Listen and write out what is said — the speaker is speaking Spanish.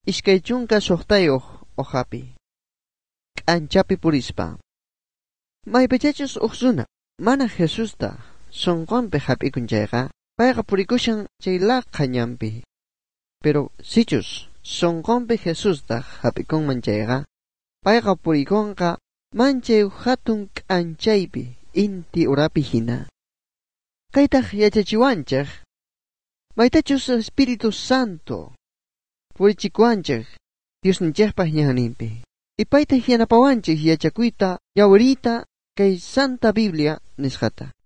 iskay chunka suqtayuq ojapi, k'anchapi purispa. Maypachachus uqsuna, mana Jesusta sonqonpi hap'ikunchayqa, payqa purikushan chay laqañanpi. Pero sichus sonqonpi Jesusta hap'ikunman chayqa, payqa purikunqa manchay hatun k'anchaypi inti urapi hina. Kaytaq yachachiwanchik, maytachus Espíritu Santo purichikuwanchik Diosninchikpaq ñaqninpi. Ipayta yanapawanchik yachakuyta yawrita kay Santa Biblia nisqata.